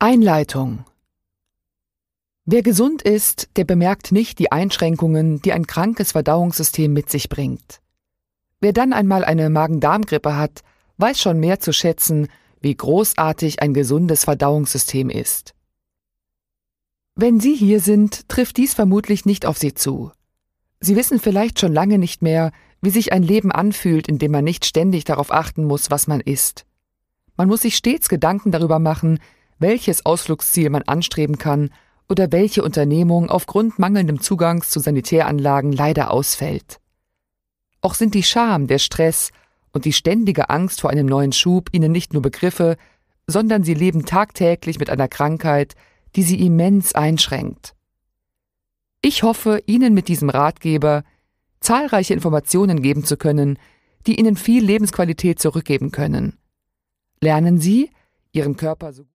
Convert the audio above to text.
Einleitung. Wer gesund ist, der bemerkt nicht die Einschränkungen, die ein krankes Verdauungssystem mit sich bringt. Wer dann einmal eine Magen-Darm-Grippe hat, weiß schon mehr zu schätzen, wie großartig ein gesundes Verdauungssystem ist. Wenn Sie hier sind, trifft dies vermutlich nicht auf Sie zu. Sie wissen vielleicht schon lange nicht mehr, wie sich ein Leben anfühlt, in dem man nicht ständig darauf achten muss, was man isst. Man muss sich stets Gedanken darüber machen, welches Ausflugsziel man anstreben kann oder welche Unternehmung aufgrund mangelndem Zugangs zu Sanitäranlagen leider ausfällt. Auch sind die Scham, der Stress und die ständige Angst vor einem neuen Schub Ihnen nicht nur Begriffe, sondern Sie leben tagtäglich mit einer Krankheit, die Sie immens einschränkt. Ich hoffe, Ihnen mit diesem Ratgeber zahlreiche Informationen geben zu können, die Ihnen viel Lebensqualität zurückgeben können. Lernen Sie, Ihren Körper so